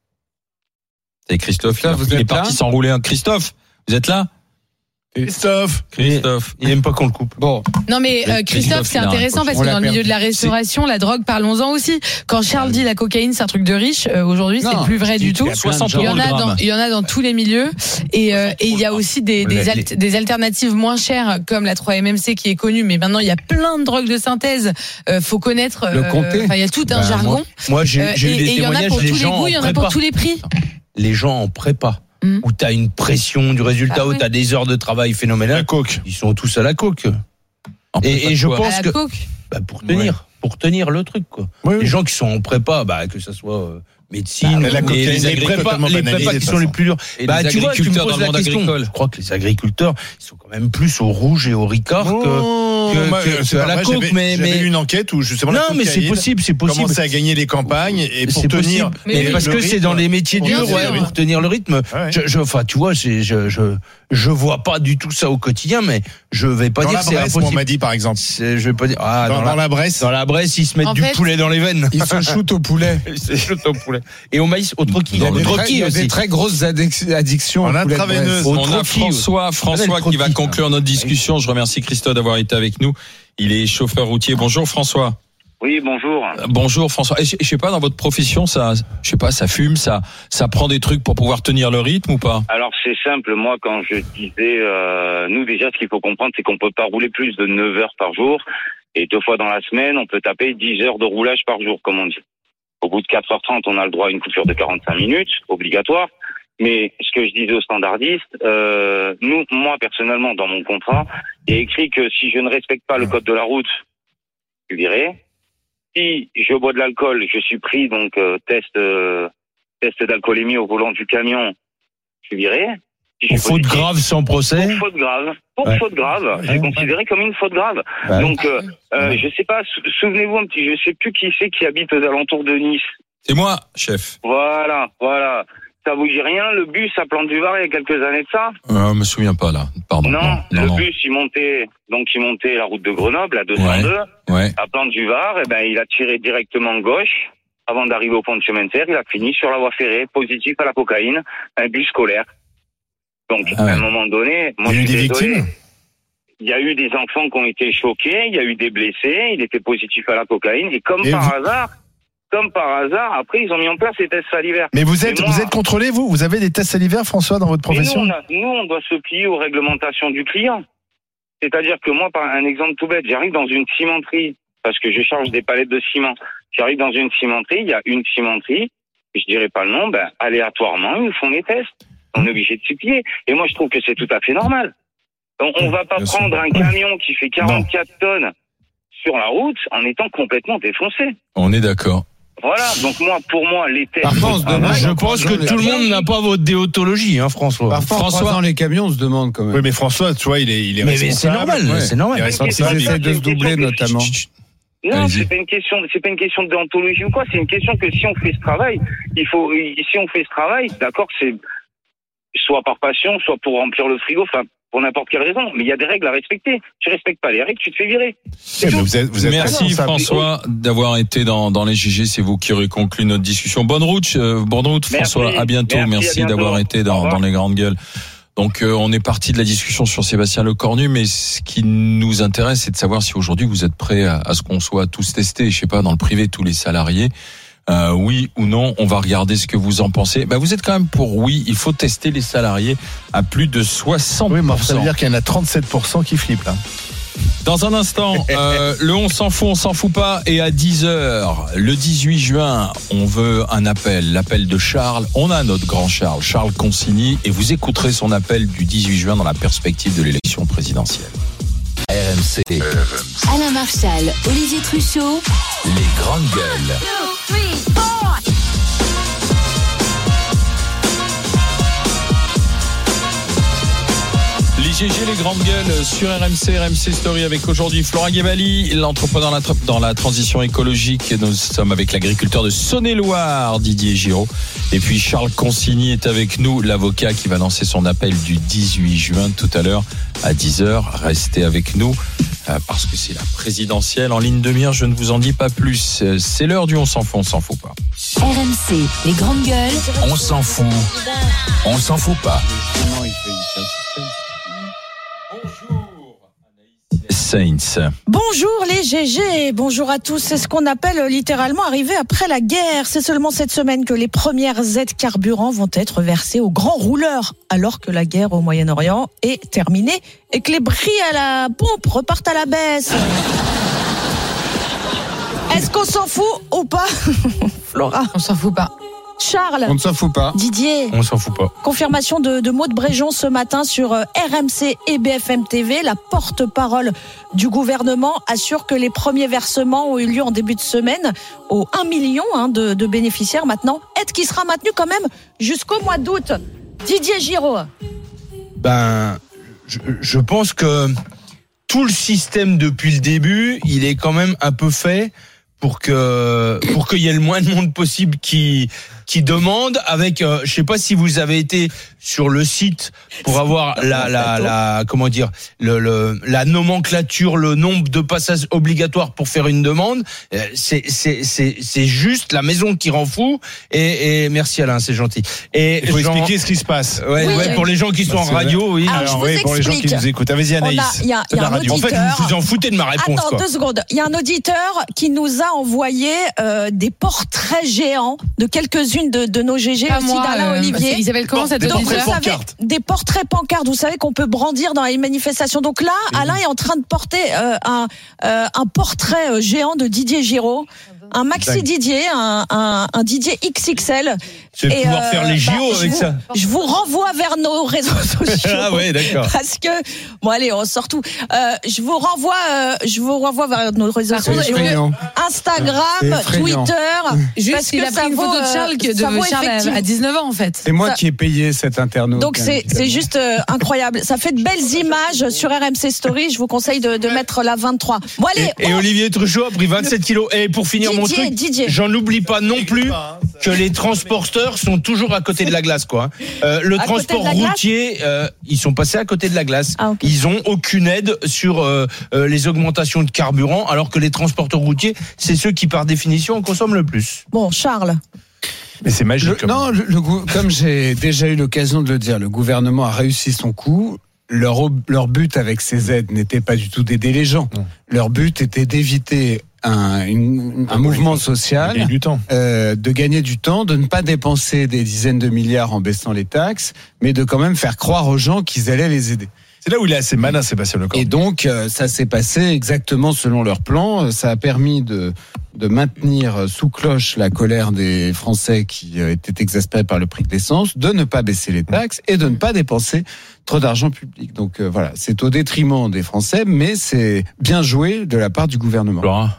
C'est Christophe, Christophe, il est vous êtes parti là s'enrouler un. Christophe, vous êtes là? Christophe. il aime pas qu'on le coupe. Bon, Non mais Mais Christophe, c'est il a un intéressant parce on que l'a dans le milieu perdu. de la restauration, la drogue, parlons-en aussi. Quand Charles dit la cocaïne, c'est un truc de riche, aujourd'hui, c'est Non, plus vrai je dis du qu'il tout. y a plein de 60 gens. Il y en a le gramme. il y en a dans tous les milieux et il y a aussi des alternatives moins chères comme la 3-MMC qui est connue, mais maintenant il y a plein de drogues de synthèse. Faut connaître. Le comté. Enfin, il y a tout un Bah, jargon. Moi, j'ai eu Et des il y en a témoignages, pour les tous les gens goûts, en il y en a pour prépa. tous les prix. Les gens en prépa, Mm. où t'as une pression du résultat, Ah où oui. t'as des heures de travail phénoménales. Coke. Ils sont tous à la coke. En prépa Et je quoi? pense À que la coke. pour tenir le truc, quoi. Oui, Les gens qui sont en prépa, que ça soit médecine, mais la cocaïne, les prépas qui sont les plus durs. Et les tu vois, tu me agriculteurs poses dans le la monde question. agricole. Je crois que les agriculteurs, ils sont quand même plus au rouge et au ricard que à la coke. J'avais lu une enquête où justement non, mais c'est possible. commençait à gagner les campagnes et pour c'est tenir. possible. Mais parce que c'est dans les métiers durs, pour tenir le rythme. Enfin, tu vois, je vois pas du tout ça au quotidien, mais je vais pas dire que c'est impossible. On m'a dit par exemple. Je vais pas dire. Dans la Bresse. Dans la Bresse, ils se mettent du poulet dans les veines. Ils se shootent au poulet. Ils se shootent au poulet. Et au maïs, au troquis. Il y a des très grosses addictions En au poulet de intraveineuse. Bresse. On a François qui va conclure notre discussion. Je remercie Christophe d'avoir été avec nous. Il est chauffeur routier. Bonjour François. Oui, bonjour. Bonjour François. Et je sais pas, dans votre profession, ça fume, ça prend des trucs pour pouvoir tenir le rythme ou pas? Alors c'est simple, moi quand je disais, nous déjà ce qu'il faut comprendre c'est qu'on peut pas rouler plus de 9 heures par jour et 2 fois dans la semaine on peut taper 10 heures de roulage par jour comme on dit. Au bout de 4h30 on a le droit à une coupure de 45 minutes, obligatoire. Mais ce que je disais aux standardistes, moi personnellement dans mon contrat, il y a écrit que si je ne respecte pas le code de la route, je suis viré. Si je bois de l'alcool, je suis pris, donc test d'alcoolémie au volant du camion, je suis viré. Si pour faute grave sans procès. Pour faute grave, c'est considéré comme une faute grave. Ouais. Donc, je sais pas, souvenez-vous un petit, je sais plus qui c'est qui habite aux alentours de Nice. C'est moi, chef. Voilà. Ça vous dit rien, le bus à Plante du Var il y a quelques années de ça? Je me souviens pas là. Pardon. Non. Bus il montait la route de Grenoble à 202. Ouais. À Plante du Var, il a tiré directement gauche avant d'arriver au pont de chemin de fer. Il a fini sur la voie ferrée, positif à la cocaïne, un bus scolaire. Donc à un moment donné, moi je suis désolé. Il y a eu des enfants qui ont été choqués, il y a eu des blessés, il était positif à la cocaïne et comme par hasard, après ils ont mis en place les tests salivaires. Mais vous êtes contrôlé, vous avez des tests salivaires, François, dans votre profession? Nous, on doit se plier aux réglementations du client. C'est-à-dire que moi, par un exemple tout bête, j'arrive dans une cimenterie, parce que je charge des palettes de ciment. J'arrive dans une cimenterie, il y a une cimenterie, je dirais pas le nom, aléatoirement, ils nous font les tests. On est obligé de s'y plier. Et moi, je trouve que c'est tout à fait normal. On va pas prendre un camion qui fait 44 tonnes sur la route en étant complètement défoncé. On est d'accord. Voilà, donc pour moi, les tests... Je pense que tout le monde n'a pas votre déontologie, François. François, dans les camions, on se demande quand même. Oui, mais François, tu vois, il est mais c'est normal, c'est normal. Il est responsable. Ils essaient de se doubler, notamment. Non, c'est pas une question de déontologie ou quoi, c'est une question que si on fait ce travail, d'accord, c'est soit par passion, soit pour remplir le frigo, pour n'importe quelle raison, mais il y a des règles à respecter. Tu respectes pas les règles, tu te fais virer. Vous êtes Merci François d'avoir été dans les GG, c'est vous qui aurez conclu notre discussion. Bonne route François, à bientôt. Merci d'avoir été dans les grandes gueules. Donc on est parti de la discussion sur Sébastien Lecornu, mais ce qui nous intéresse, c'est de savoir si aujourd'hui vous êtes prêts à ce qu'on soit tous testés, je sais pas, dans le privé, tous les salariés. Oui ou non, on va regarder ce que vous en pensez. Vous êtes quand même pour oui, il faut tester les salariés à plus de 60%. Oui, mais ça veut dire qu'il y en a 37% qui flippent là. Dans un instant, le on s'en fout pas, et à 10h, le 18 juin, on veut un l'appel de Charles. On a notre grand Charles Consigny, et vous écouterez son appel du 18 juin dans la perspective de l'élection présidentielle. RMC. Alain Marchal, Olivier Truchot. Les grandes gueules. 2, 3, 4. Les GG, les grandes gueules sur RMC Story avec aujourd'hui Flora Guébali, l'entrepreneur dans la transition écologique. Nous sommes avec l'agriculteur de Saône-et-Loire, Didier Giraud. Et puis Charles Consigny est avec nous, l'avocat qui va lancer son appel du 18 juin tout à l'heure à 10h. Restez avec nous parce que c'est la présidentielle en ligne de mire. Je ne vous en dis pas plus. C'est l'heure du on s'en fout pas. RMC, les grandes gueules. On s'en fout pas. Saints. Bonjour les GG, bonjour à tous. C'est ce qu'on appelle littéralement arriver après la guerre. C'est seulement cette semaine que les premières aides carburant vont être versées aux grands rouleurs, alors que la guerre au Moyen-Orient est terminée et que les prix à la pompe repartent à la baisse. Est-ce qu'on s'en fout ou pas, Flora? On s'en fout pas. Charles. On ne s'en fout pas. Didier. On s'en fout pas. Confirmation de Maud Bréjon ce matin sur RMC et BFM TV. La porte-parole du gouvernement assure que les premiers versements ont eu lieu en début de semaine aux 1 million de bénéficiaires maintenant. Aide qui sera maintenue quand même jusqu'au mois d'août. Didier Giraud. Je pense que tout le système depuis le début, il est quand même un peu fait pour qu'il y ait le moins de monde possible qui demande avec je sais pas si vous avez été sur le site pour avoir la comment dire la nomenclature, le nombre de passages obligatoires pour faire une demande, c'est juste la maison qui rend fou et merci Alain, c'est gentil. Et il faut expliquer ce qui se passe. Ouais, pour les gens qui sont en radio, oui. Alors, pour les gens qui nous écoutent. Vas-y Anaïs. Il y a un auditeur. En fait, vous vous en foutez de ma réponse. Attends, 2 secondes. Il y a un auditeur qui nous a envoyé des portraits géants de quelques-unes de nos GG Pas aussi moi, d'Alain Olivier. Il s'appelle comment cet Donc, auditeur? vous savez, des portraits pancartes, vous savez qu'on peut brandir dans les manifestations. Donc là, Alain est en train de porter un portrait géant de Didier Giraud, un maxi Didier, un Didier XXL. C'est de pouvoir faire les JO avec ça. Je vous renvoie vers nos réseaux sociaux. Ah ouais, d'accord. Parce que bon allez, on sort tout. Je vous renvoie vers nos réseaux sociaux. Instagram, Twitter. Juste il a pris une photo de Charles à 19 ans en fait. C'est moi qui ai payé cet internaute. Donc c'est juste incroyable. Ça fait de belles images sur RMC Story. Je vous conseille de mettre la 23. Bon allez. Et Olivier Truchot a pris 27 kilos. Et pour finir mon truc, j'en oublie pas non plus que les transporteurs sont toujours à côté de la glace, quoi. Le transport routier, ils sont passés à côté de la glace. Ah, okay. Ils ont aucune aide sur les augmentations de carburant, alors que les transporteurs routiers, c'est ceux qui, par définition, en consomment le plus. Bon, Charles. Mais c'est magique. Comme j'ai déjà eu l'occasion de le dire, le gouvernement a réussi son coup. Leur but avec ces aides n'était pas du tout d'aider les gens. Non. Leur but était d'éviter un mouvement social, de gagner du temps, de ne pas dépenser des dizaines de milliards en baissant les taxes, mais de quand même faire croire aux gens qu'ils allaient les aider. C'est là où il est assez malin, Sébastien Lecornu. Et donc, ça s'est passé exactement selon leur plan. Ça a permis de maintenir sous cloche la colère des Français qui étaient exaspérés par le prix de l'essence, de ne pas baisser les taxes et de ne pas dépenser trop d'argent public. Donc voilà, c'est au détriment des Français, mais c'est bien joué de la part du gouvernement. Laura.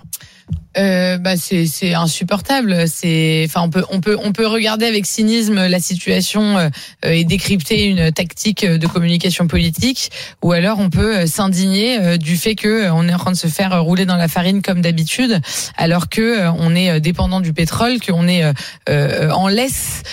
C'est insupportable. On peut regarder avec cynisme la situation et décrypter une tactique de communication politique, ou alors on peut s'indigner du fait que on est en train de se faire rouler dans la farine comme d'habitude, alors que on est dépendant du pétrole, qu'on est en laisse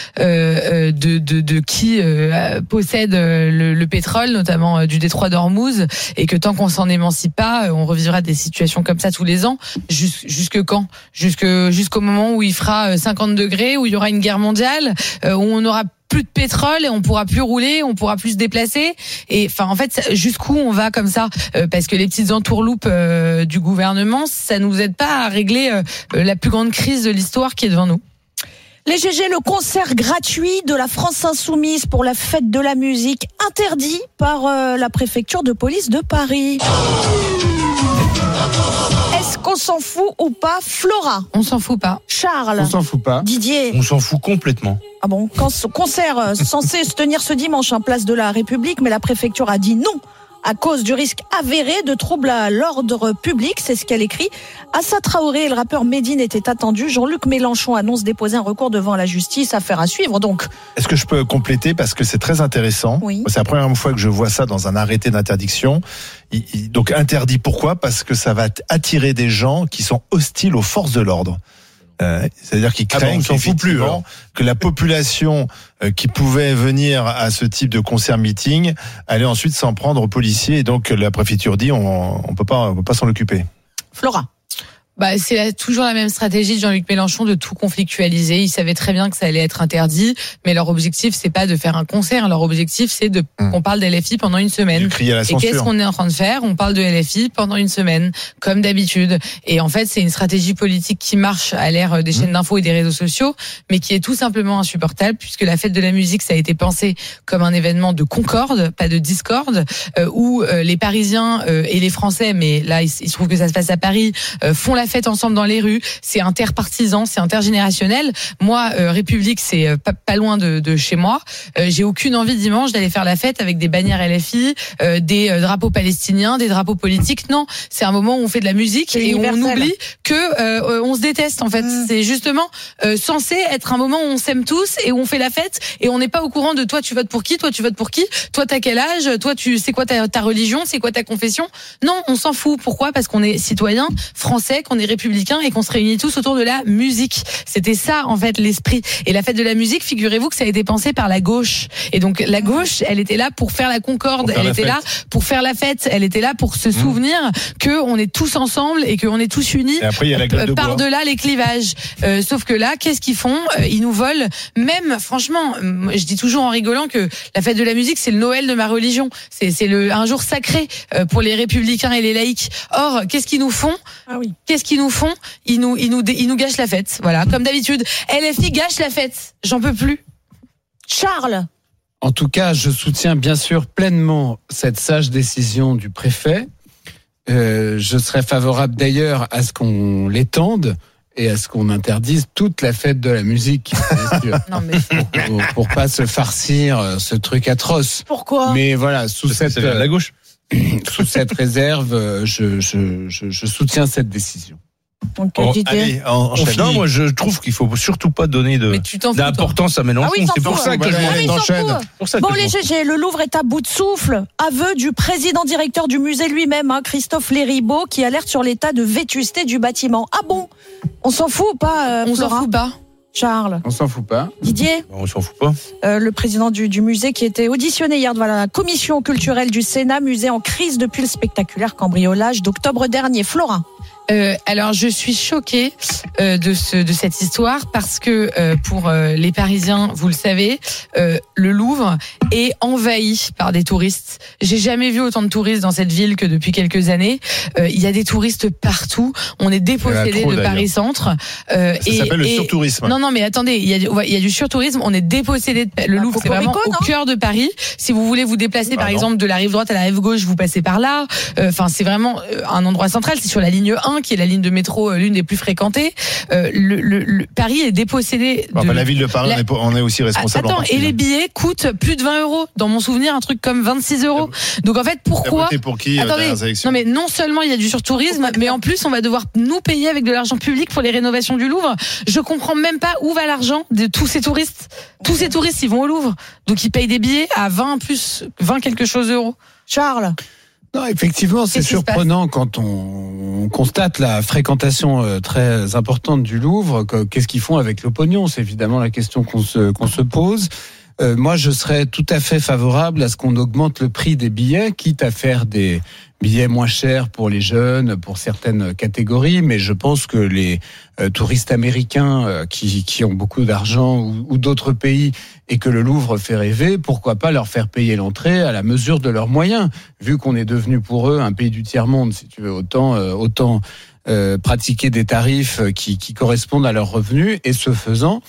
de qui possède le pétrole, notamment du détroit d'Ormuz, et que tant qu'on s'en émancipe pas, on revivra des situations comme ça tous les ans. Jusque quand ? Jusqu'au moment où il fera 50 degrés, où il y aura une guerre mondiale, où on aura plus de pétrole et on pourra plus rouler, on pourra plus se déplacer. Et enfin, en fait, jusqu'où on va comme ça ? Parce que les petites entourloupes du gouvernement, ça nous aide pas à régler la plus grande crise de l'histoire qui est devant nous. Les GG, le concert gratuit de la France Insoumise pour la fête de la musique, interdit par la préfecture de police de Paris. Est-ce qu'on s'en fout ou pas, Flora ? On s'en fout pas. Charles ? On s'en fout pas. Didier ? On s'en fout complètement. Ah bon, concert censé se tenir ce dimanche en place de la République, mais la préfecture a dit non à cause du risque avéré de troubles à l'ordre public, c'est ce qu'elle écrit. Assa Traoré et le rappeur Médine étaient attendus. Jean-Luc Mélenchon annonce déposer un recours devant la justice, affaire à suivre donc. Est-ce que je peux compléter parce que c'est très intéressant. Oui. C'est la première fois que je vois ça dans un arrêté d'interdiction. Donc interdit, pourquoi ? Parce que ça va attirer des gens qui sont hostiles aux forces de l'ordre. C'est-à-dire qu'ils craignent que la population qui pouvait venir à ce type de concert-meeting allait ensuite s'en prendre aux policiers. Et donc la préfecture dit on peut pas s'en occuper. Flora. C'est toujours la même stratégie de Jean-Luc Mélenchon de tout conflictualiser. Ils savaient très bien que ça allait être interdit, mais leur objectif, c'est pas de faire un concert. Leur objectif, c'est qu'on parle d'LFI pendant une semaine. Et qu'est-ce qu'on est en train de faire ? On parle de LFI pendant une semaine, comme d'habitude. Et en fait, c'est une stratégie politique qui marche à l'ère des chaînes d'infos et des réseaux sociaux, mais qui est tout simplement insupportable, puisque la fête de la musique, ça a été pensé comme un événement de concorde, pas de discorde, où les Parisiens et les Français, mais là, il se trouve que ça se passe à Paris, font la fête ensemble dans les rues. C'est interpartisan, c'est intergénérationnel. Moi, République, c'est pas loin de chez moi. J'ai aucune envie dimanche d'aller faire la fête avec des bannières LFI, des drapeaux palestiniens, des drapeaux politiques. Non, c'est un moment où on fait de la musique et où on oublie que on se déteste en fait. C'est justement censé être un moment où on s'aime tous et où on fait la fête et on n'est pas au courant de toi tu votes pour qui, toi tu votes pour qui, toi t'as quel âge, toi tu sais quoi ta religion, c'est quoi ta confession. Non, on s'en fout. Pourquoi ? Parce qu'on est citoyens français, qu'on est républicains et qu'on se réunit tous autour de la musique. C'était ça en fait l'esprit. Et la fête de la musique, figurez-vous que ça a été pensé par la gauche. Et donc la gauche, elle était là pour faire la concorde, elle était là pour faire la fête, elle était là pour se souvenir que on est tous ensemble et qu'on est tous unis par-delà les clivages. Sauf que là, qu'est-ce qu'ils font ? Ils nous volent. Même, franchement, je dis toujours en rigolant que la fête de la musique, c'est le Noël de ma religion. C'est un jour sacré pour les républicains et les laïcs. Or, qu'est-ce qu'ils nous font ? Qu'est-ce qu'ils nous font ? Ils nous gâchent la fête. Voilà, comme d'habitude. LFI gâche la fête. J'en peux plus. Charles. En tout cas, je soutiens bien sûr pleinement cette sage décision du préfet. Je serais favorable d'ailleurs à ce qu'on l'étende et à ce qu'on interdise toute la fête de la musique, bien sûr. Non, mais... pour pas se farcir ce truc atroce. Pourquoi ? Mais voilà, sous la gauche. Sous cette réserve, je soutiens cette décision. Donc, allez, Non, moi je trouve qu'il faut surtout pas donner d'importance à Mélenchon. C'est pour ça que je m'enchaîne. Bon, les GG, le Louvre est à bout de souffle. Aveu du président directeur du musée lui-même, Christophe Léribaud, qui alerte sur l'état de vétusté du bâtiment. Ah bon ? On s'en fout ou pas, On s'en fout pas. Charles. On s'en fout pas. Didier. On s'en fout pas. Le président du musée qui était auditionné hier devant la commission culturelle du Sénat, musée en crise depuis le spectaculaire cambriolage d'octobre dernier. Flora. Alors je suis choquée de cette histoire parce que pour les Parisiens, vous le savez, le Louvre est envahi par des touristes. J'ai jamais vu autant de touristes dans cette ville que depuis quelques années. Il y a des touristes partout. On est dépossédé de Paris Centre. Ça s'appelle le surtourisme. Non, mais attendez, il y a du surtourisme. On est dépossédé de le Louvre. C'est vraiment au cœur de Paris. Si vous voulez vous déplacer, par exemple, de la rive droite à la rive gauche, vous passez par là. Enfin, c'est vraiment un endroit central. C'est sur la ligne 1. Qui est la ligne de métro l'une des plus fréquentées. Paris est dépossédé. La ville de Paris, on est aussi responsable. Attends, et les billets coûtent plus de 20 €. Dans mon souvenir, un truc comme 26 €. Donc en fait, pourquoi ? T'as voté pour qui ? Attendez, non mais non seulement il y a du surtourisme, mais en plus on va devoir nous payer avec de l'argent public pour les rénovations du Louvre. Je comprends même pas où va l'argent de tous ces touristes. Tous ces touristes, ils vont au Louvre, donc ils payent des billets à 20 quelque chose euros. Charles. Non, effectivement, c'est surprenant quand on constate la fréquentation très importante du Louvre. Qu'est-ce qu'ils font avec le pognon ? C'est évidemment la question qu'on se pose. Moi, je serais tout à fait favorable à ce qu'on augmente le prix des billets, quitte à faire des billets moins chers pour les jeunes, pour certaines catégories, mais je pense que les touristes américains qui ont beaucoup d'argent ou d'autres pays et que le Louvre fait rêver, pourquoi pas leur faire payer l'entrée à la mesure de leurs moyens, vu qu'on est devenu pour eux un pays du tiers-monde, si tu veux, autant pratiquer des tarifs qui correspondent à leurs revenus et ce faisant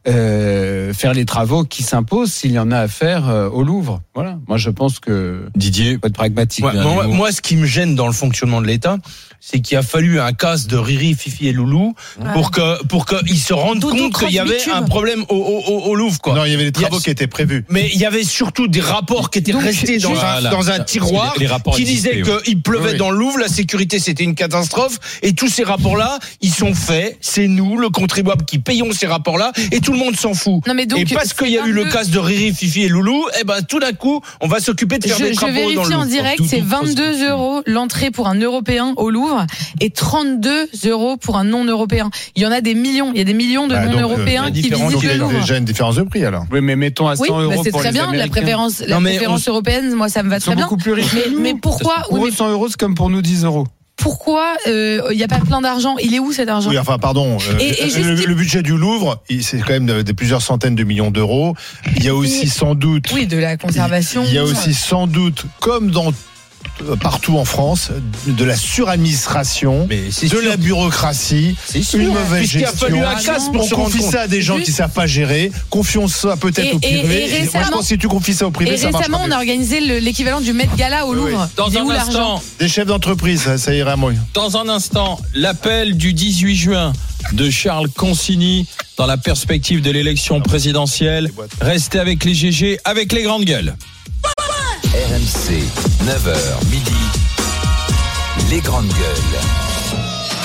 faire les travaux qui s'imposent s'il y en a à faire au Louvre. Voilà. Moi, je pense que Didier faut être pragmatique. Moi, ce qui me gêne dans le fonctionnement de l'État, c'est qu'il a fallu un casse de Riri, Fifi et Loulou pour qu'ils se rendent compte qu'il y avait un problème au Louvre, quoi. Non, il y avait des travaux qui étaient prévus. Mais il y avait surtout des rapports qui étaient restés dans un tiroir qui disaient qu'il pleuvait dans le Louvre, la sécurité c'était une catastrophe, et tous ces rapports-là, ils sont faits. C'est nous, le contribuable, qui payons ces rapports-là, et tout le monde s'en fout. Non, mais donc, et parce qu'il y a eu le casse de Riri, Fifi et Loulou, tout d'un coup, on va s'occuper de faire des travaux dans le Louvre. Je vérifie en direct, c'est 22 € l'entrée pour un Européen au Louvre et 32 € pour un non-européen. Il y en a des millions, il y a des millions de non-européens qui visitent le Louvre. Il y a déjà une différence de prix alors. Oui, mais mettons à 100 € c'est pour très les bien, Américains. La préférence européenne, moi ça me va très bien. Beaucoup plus riches. Mais pourquoi pour eux, 100 €, c'est comme pour nous 10 €. Pourquoi il y a pas plein d'argent ? Il est où cet argent ? Oui, enfin, pardon. Le budget du Louvre, c'est quand même de plusieurs centaines de millions d'euros. Il y a aussi sans doute. Oui, de la conservation. Il y a aussi sans doute, comme dans partout en France, de la suradministration, Mais c'est de sûr. la bureaucratie, C'est sûr. une mauvaise Puisqu'il a gestion. fallu un casse pour On se rendre confie compte. ça à des gens qui savent pas gérer. Confions ça peut-être au privé. et Moi, je récemment- pense que si tu confies ça au privé, Et ça marche récemment, on a organisé l'équivalent du Met Gala au Louvre. Dans Il est où un l'argent instant, Des chefs d'entreprise, ça ira moins. dans un instant, l'appel du 18 juin de Charles Consigny dans la perspective de l'élection présidentielle. Restez avec les GG, avec les grandes gueules. RMC, 9h midi. Les grandes gueules.